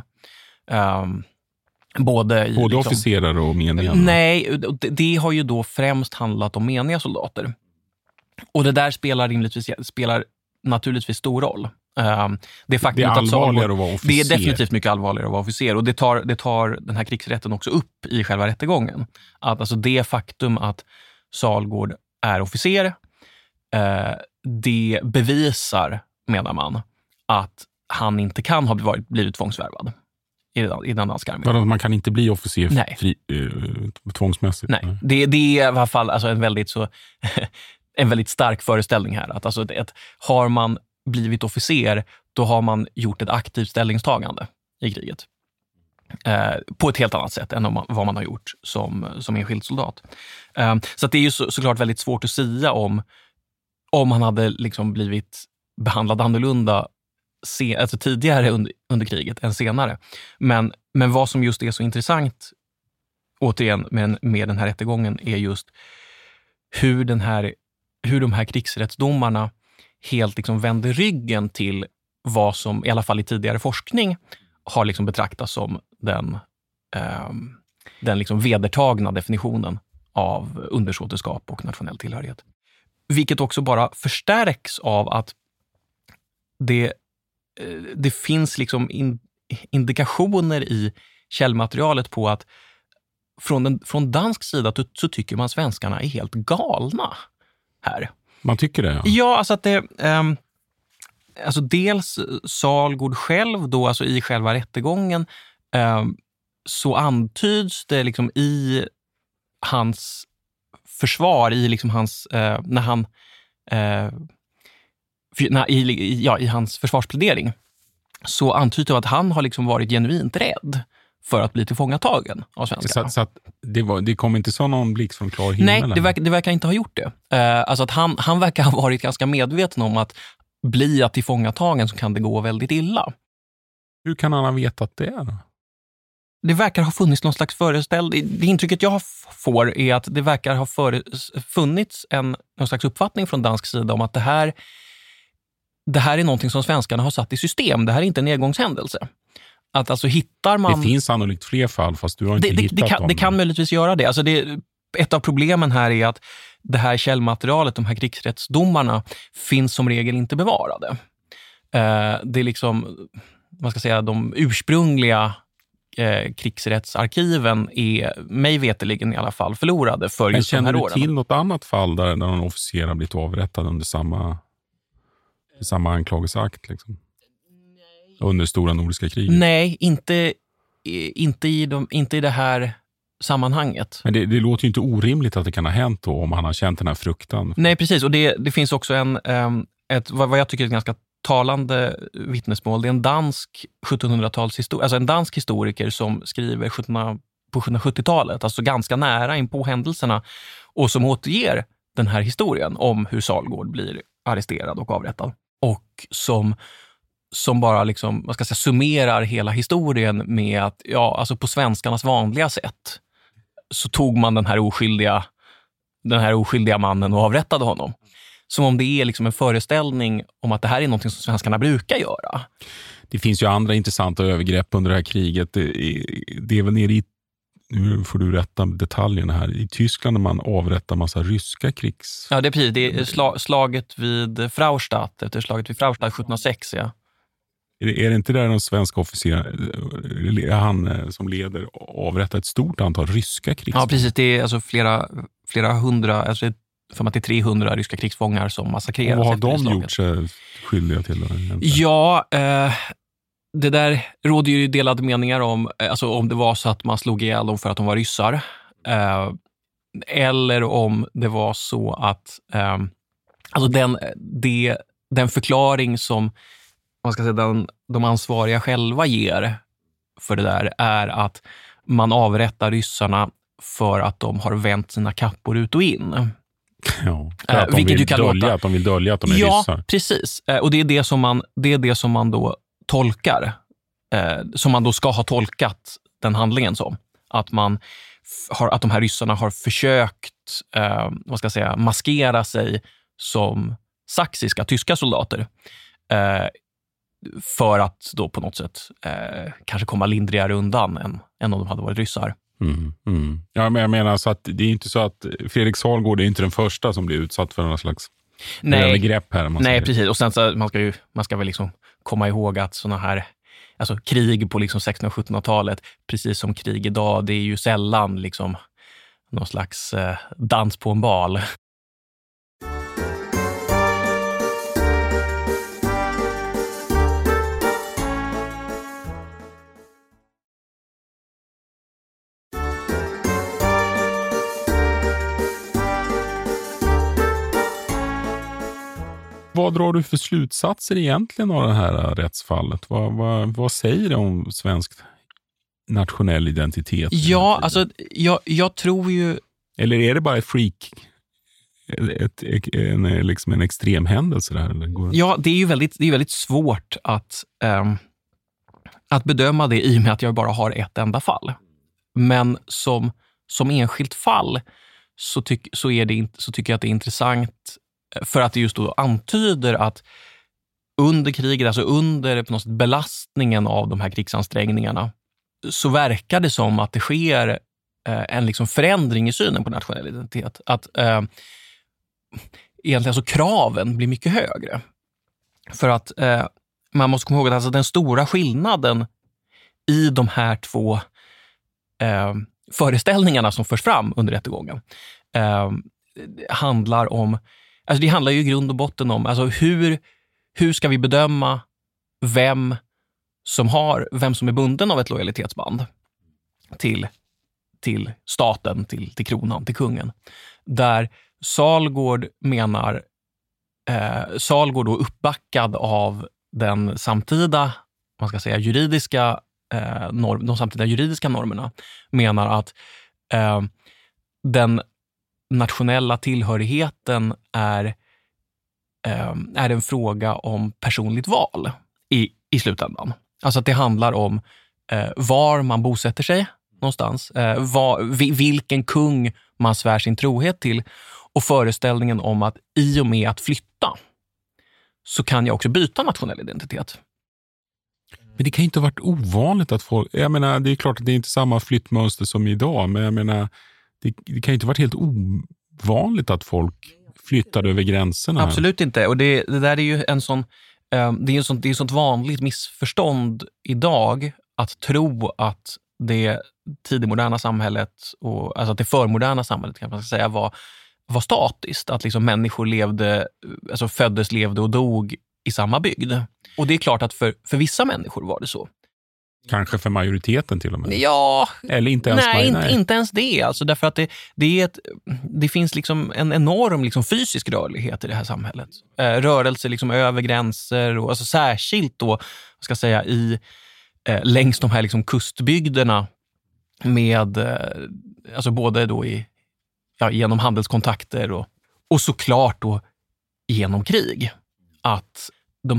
Både officerare och meniga? Nej, det har ju då främst handlat om meniga soldater. Och det där spelar naturligtvis stor roll. Det är allvarligare att vara officer. Det är definitivt mycket allvarligare att vara officer. Och det tar den här krigsrätten också upp i själva rättegången. Att alltså det faktum att Salgård är officer, det bevisar, menar man, att han inte kan ha blivit tvångsvärvad i den danska armén. Man kan inte bli officer tvångsmässigt? Nej, det är i alla fall alltså en väldigt stark föreställning här. Att alltså har man blivit officer, då har man gjort ett aktivt ställningstagande i kriget. På ett helt annat sätt än vad man har gjort som enskild soldat. Så att det är ju såklart väldigt svårt att säga om han hade liksom blivit behandlad annorlunda alltså tidigare under kriget än senare. Men Men vad som just är så intressant, återigen med den här rättegången, är just hur de här krigsrättsdomarna helt liksom vänder ryggen till vad som, i alla fall i tidigare forskning, har liksom betraktats som den liksom vedertagna definitionen av undersåteskap och nationell tillhörighet. Vilket också bara förstärks av att det finns liksom indikationer i källmaterialet på att från dansk sida så tycker man svenskarna är helt galna här. Man tycker det? Ja, alltså att det... Alltså dels Salgård själv då, alltså i själva rättegången, så antyds det liksom i hans försvar, i liksom hans i hans försvarsplädering, så antyds det att han har liksom varit genuint rädd för att bli tillfångatagen av svenskarna. Så att det kom inte så någon blixt från klar himmel? Nej, det verkar inte ha gjort det. Alltså att han verkar ha varit ganska medveten om att blir jag tillfångatagen så kan det gå väldigt illa. Hur kan han ha vetat det då? Det verkar ha funnits någon slags det intrycket jag får är att det verkar ha funnits någon slags uppfattning från dansk sida om att det här är någonting som svenskarna har satt i system. Det här är inte en engångshändelse. Att alltså hittar man... Det finns sannolikt fler fall, fast du har inte hittat dem. Det kan möjligtvis göra det. Alltså ett av problemen här är att det här källmaterialet, de här krigsrättsdomarna, finns som regel inte bevarade. Det är liksom, man ska säga, de ursprungliga krigsrättsarkiven är mig veterligen i alla fall förlorade för just de här åren. Men känner du till något annat fall där någon officer har blivit avrättad under samma anklagelseakt liksom? Under stora nordiska kriget? Nej, inte i det här sammanhanget. Men det låter ju inte orimligt att det kan ha hänt då, om han har känt den här fruktan. Nej, precis. Och det finns också vad jag tycker är ett ganska talande vittnesmål. Det är en dansk 1700-talshistoriker, alltså en dansk historiker som skriver på 1770-talet, alltså ganska nära in på händelserna, och som återger den här historien om hur Salgård blir arresterad och avrättad. Och som bara liksom, vad ska jag säga, summerar hela historien med att alltså på svenskarnas vanliga sätt så tog man den här oskyldiga mannen och avrättade honom. Som om det är liksom en föreställning om att det här är något som svenskarna brukar göra. Det finns ju andra intressanta övergrepp under det här kriget. Det är väl nere i, nu får du rätta detaljerna här, i Tyskland när man avrättar massa ryska krigs... Ja, det är precis. Det är slaget vid Fraustadt, efter slaget vid Fraustadt 1706, ja. Är det inte där någon svensk officer, han som leder, avrättar ett stort antal ryska krigsfångar? Ja, precis. Det är alltså flera hundra, alltså för att det är 300 ryska krigsfångar som massakreras. Och vad har de gjort sig skyldiga till? Ja, det där råder ju delade meningar om, alltså om det var så att man slog ihjäl dem för att de var ryssar. Eller om det var så att alltså den förklaring som man ska säga de ansvariga själva ger för det där är att man avrättar ryssarna för att de har vänt sina kappor ut och in. Ja, för att de vill dölja att de är ryssar. Ja, precis. Och det är det som man då tolkar. Som man då ska ha tolkat den handlingen som. Att de här ryssarna har försökt maskera sig som saxiska, tyska soldater. För att då på något sätt kanske komma lindrigare undan än om de hade varit ryssar. Ja, men jag menar så att det är inte så att Fredrik Salgård är inte den första som blir utsatt för någon slags övergrepp här. Nej, precis. Och sen så man ska väl liksom komma ihåg att såna här, alltså krig på liksom 1600- och 1700-talet, precis som krig idag, det är ju sällan liksom någon slags dans på en bal. Vad drar du för slutsatser egentligen av det här rättsfallet? Vad säger det om svensk nationell identitet? Ja, alltså jag tror ju... Eller är det bara ett freak? En extrem händelse där? Ja, det är ju väldigt svårt att bedöma det i och med att jag bara har ett enda fall. Men som enskilt fall så tycker jag att det är intressant för att det just då antyder att under kriget, alltså under på något sätt belastningen av de här krigsansträngningarna, så verkar det som att det sker en liksom förändring i synen på nationell identitet. Att egentligen alltså kraven blir mycket högre. För att man måste komma ihåg att alltså den stora skillnaden i de här två föreställningarna som förs fram under rättegången handlar om, alltså det handlar ju i grund och botten om alltså hur ska vi bedöma vem som är bunden av ett lojalitetsband till staten, till kronan, till kungen. Där Salgård då uppbackad av den samtida, man ska säga de samtida juridiska normerna, menar att den nationella tillhörigheten är en fråga om personligt val i slutändan. Alltså att det handlar om var man bosätter sig någonstans, vilken kung man svär sin trohet till, och föreställningen om att i och med att flytta så kan jag också byta nationell identitet. Men det kan ju inte ha varit ovanligt att folk, jag menar, det är klart att det är inte samma flyttmönster som idag, men jag menar, det kan ju inte ha varit helt ovanligt att folk flyttade över gränserna. Absolut inte, och det där är ju det är ett sånt vanligt missförstånd idag att tro att det tidigmoderna samhället, och alltså att det förmoderna samhället kan man säga var statiskt, att liksom människor föddes, levde och dog i samma bygd. Och det är klart att för vissa människor var det så. Kanske för majoriteten till och med. Ja. Eller inte ens inte ens det. Alltså därför att det finns liksom en enorm liksom fysisk rörlighet i det här samhället. Rörelse liksom över gränser, och alltså särskilt då, ska jag säga, längs de här liksom kustbygderna med alltså både då genom handelskontakter och såklart då genom krig. Att de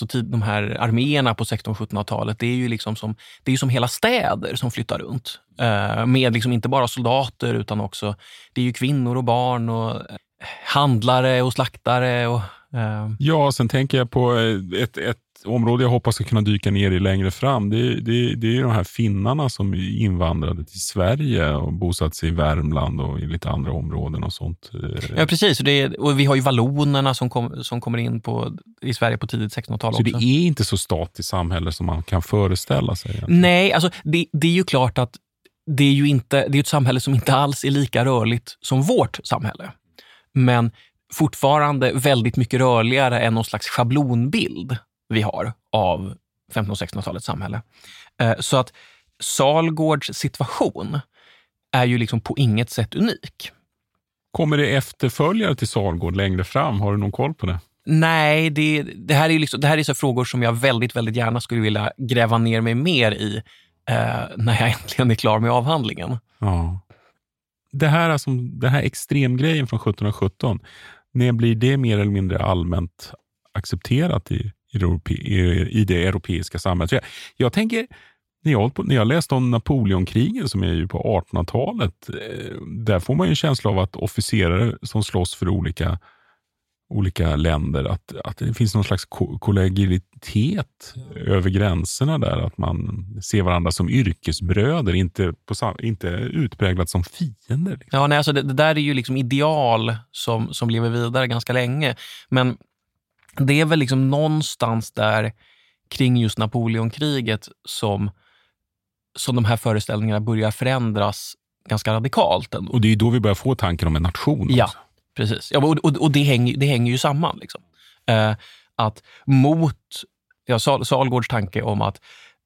här arméerna på 1600-1700-talet, det är ju liksom som hela städer som flyttar runt. Med liksom inte bara soldater utan också, det är ju kvinnor och barn och handlare och slaktare. Ja, sen tänker jag på ett område jag hoppas ska kunna dyka ner i längre fram. Det är ju de här finnarna som invandrade till Sverige och bosatt sig i Värmland och i lite andra områden och sånt. Ja, precis. Och vi har ju vallonerna som kommer in i Sverige på tidigt 1600-tal också. Så det är inte så statiskt samhälle som man kan föreställa sig egentligen. Nej, alltså det är ju klart att det är ett samhälle som inte alls är lika rörligt som vårt samhälle. Men fortfarande väldigt mycket rörligare än någon slags schablonbild vi har av 1500- och 1600-talets samhälle. Så att Salgårds situation är ju liksom på inget sätt unik. Kommer det efterföljare till Salgård längre fram? Har du någon koll på det? Nej, det här är så frågor som jag väldigt, väldigt gärna skulle vilja gräva ner mig mer i när jag äntligen är klar med avhandlingen. Ja. Det här extremgrejen från 1717, när blir det mer eller mindre allmänt accepterat i det europeiska samhället? Jag tänker, när jag läste om Napoleonkrigen som är ju på 1800-talet, där får man ju en känsla av att officerare som slåss för olika länder, att det finns någon slags kollegialitet över gränserna där, att man ser varandra som yrkesbröder, inte utpräglat som fiender. Liksom. Ja, nej, alltså det där är ju liksom ideal som lever vidare ganska länge, men det är väl liksom någonstans där kring just Napoleonkriget som de här föreställningarna börjar förändras ganska radikalt. Ändå. Och det är då vi börjar få tanken om en nation. Ja, precis. Ja, och det hänger ju samman. Liksom. Att Salgårds tanke om att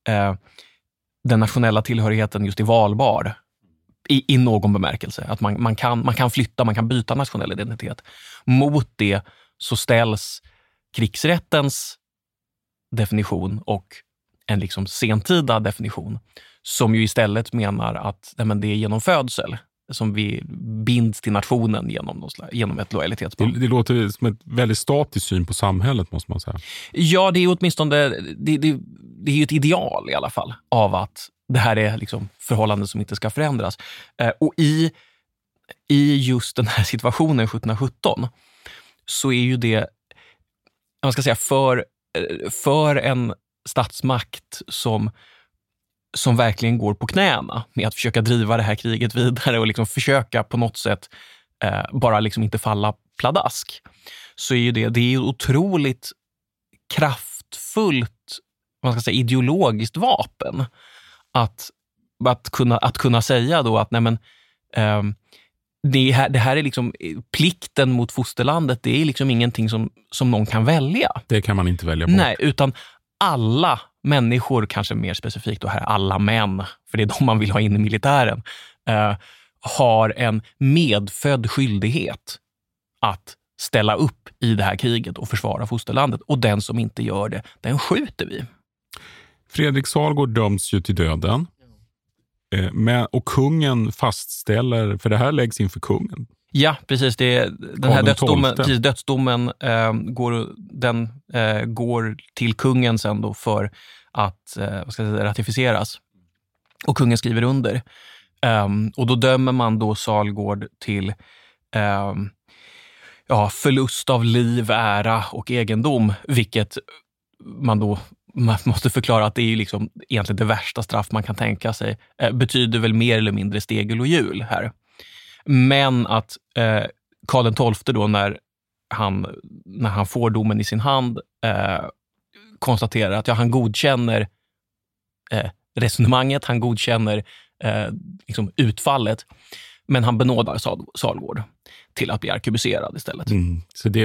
den nationella tillhörigheten just är valbar i någon bemärkelse. Att man kan flytta, man kan byta nationell identitet. Mot det så ställs krigsrättens definition och en liksom sentida definition som ju istället menar att det är genom födsel som vi binds till nationen genom ett lojalitetsband. Det låter som ett väldigt statisk syn på samhället, måste man säga. Ja, det är åtminstone det är ju ett ideal i alla fall av att det här är liksom förhållanden som inte ska förändras. Och i just den här situationen 1717 så är ju det, man ska säga, för en statsmakt som verkligen går på knäna med att försöka driva det här kriget vidare och liksom försöka på något sätt bara liksom inte falla pladask, så är ju det är otroligt kraftfullt, man ska säga, ideologiskt vapen att kunna säga då att nej men det här är liksom plikten mot fosterlandet, det är liksom ingenting som någon kan välja. Det kan man inte välja bort. Nej, utan alla människor, kanske mer specifikt då här, alla män, för det är de man vill ha in i militären, har en medfödd skyldighet att ställa upp i det här kriget och försvara fosterlandet. Och den som inte gör det, den skjuter vi. Fredrik Salgård döms ju till döden. Och kungen fastställer, för det här läggs inför kungen. Ja, precis. Den här dödsdomen går till kungen sen då för att ratificeras. Och kungen skriver under. Och då dömer man då Salgård till förlust av liv, ära och egendom, vilket man måste förklara att det är ju liksom egentligen det värsta straff man kan tänka sig. Betyder väl mer eller mindre stegel och hjul här. Men att Karl XII då, när han får domen i sin hand, konstaterar att han godkänner resonemanget, han godkänner liksom utfallet, men han benådar Salgård till att bli arkebuserad istället. Så det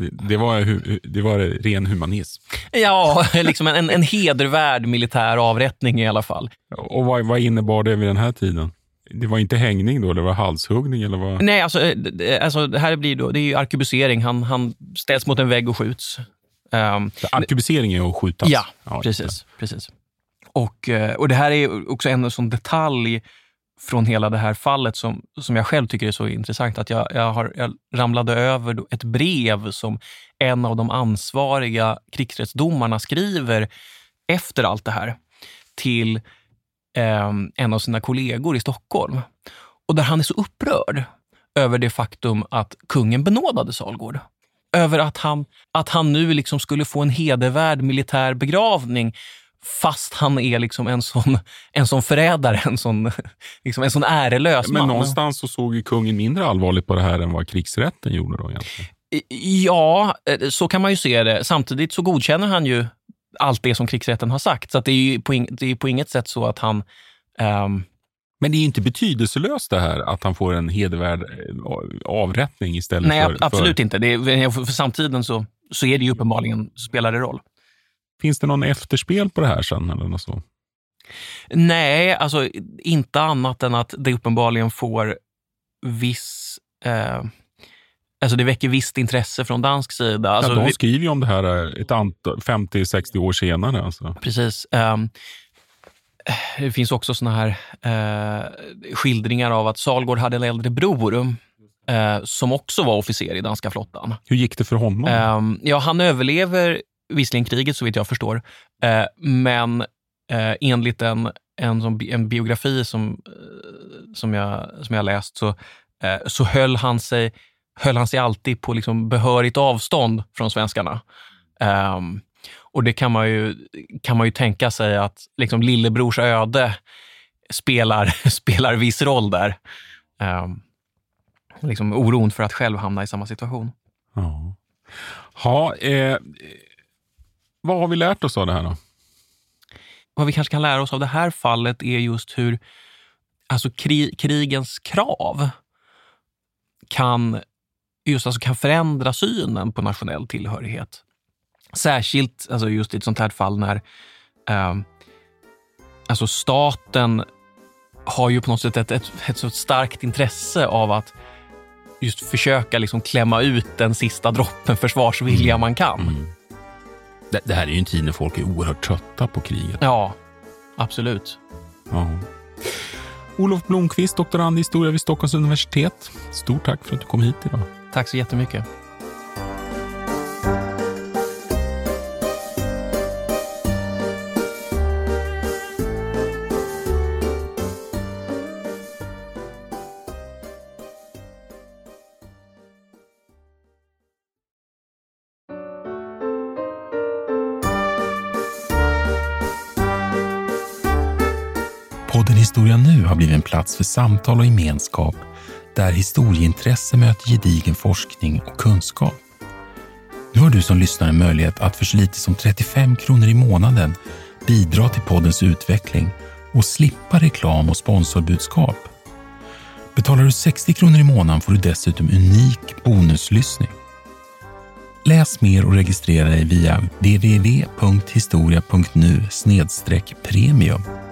var ren humanism. Ja, liksom en hedervärd militär avrättning i alla fall. Och vad innebar det vid den här tiden? Det var inte hängning då, det var halshuggning eller vad? Nej, alltså det här blir då, det är ju arkebusering. Han ställs mot en vägg och skjuts. Arkebusering är att skjutas? Ja, precis. Och det här är också en sån detalj från hela det här fallet som jag själv tycker är så intressant, att jag ramlade över ett brev som en av de ansvariga krigsrättsdomarna skriver efter allt det här till en av sina kollegor i Stockholm. Och där han är så upprörd över det faktum att kungen benådade Salgård. Över att han nu liksom skulle få en hedervärd militär begravning, fast han är liksom en sån förrädare, en sån ärelös man. Men någonstans så såg ju kungen mindre allvarligt på det här än vad krigsrätten gjorde då egentligen. Ja, så kan man ju se det. Samtidigt så godkänner han ju allt det som krigsrätten har sagt. Så att det är ju på inget sätt så att han... Men det är ju inte betydelselöst det här att han får en hedervärd avrättning istället för... Nej, absolut inte. För samtiden så är det ju uppenbarligen, spelar det roll. Finns det någon efterspel på det här sen eller något så? Nej, alltså inte annat än att det uppenbarligen får viss... Alltså det väcker visst intresse från dansk sida. Alltså, de skriver ju om det här ett 50-60 år senare. Alltså. Precis. Det finns också såna här skildringar av att Salgård hade en äldre bror som också var officer i danska flottan. Hur gick det för honom? Han överlever visserligen kriget, så vitt jag förstår. Men enligt en biografi som jag läst så höll han sig alltid på liksom behörigt avstånd från svenskarna. Och det kan man ju tänka sig att liksom lillebrors öde spelar viss roll där. Liksom oron för att själv hamna i samma situation. Vad har vi lärt oss av det här då? Vad vi kanske kan lära oss av det här fallet är just hur alltså krigens krav kan förändra synen på nationell tillhörighet. Särskilt alltså just i ett sånt här fall när alltså staten har ju på något sätt ett så starkt intresse av att just försöka liksom klämma ut den sista droppen försvarsvilja man kan. Det här är ju en tid när folk är oerhört trötta på kriget. Ja, absolut. Ja. Olof Blomqvist, doktorand i historia vid Stockholms universitet. Stort tack för att du kom hit idag. Tack så jättemycket. Podden Historia Nu har blivit en plats för samtal och gemenskap där historieintresse möter gedigen forskning och kunskap. Nu har du som lyssnar en möjlighet att för så lite som 35 kronor i månaden bidra till poddens utveckling och slippa reklam och sponsorbudskap. Betalar du 60 kronor i månaden får du dessutom unik bonuslyssning. Läs mer och registrera dig via www.historia.nu/premium.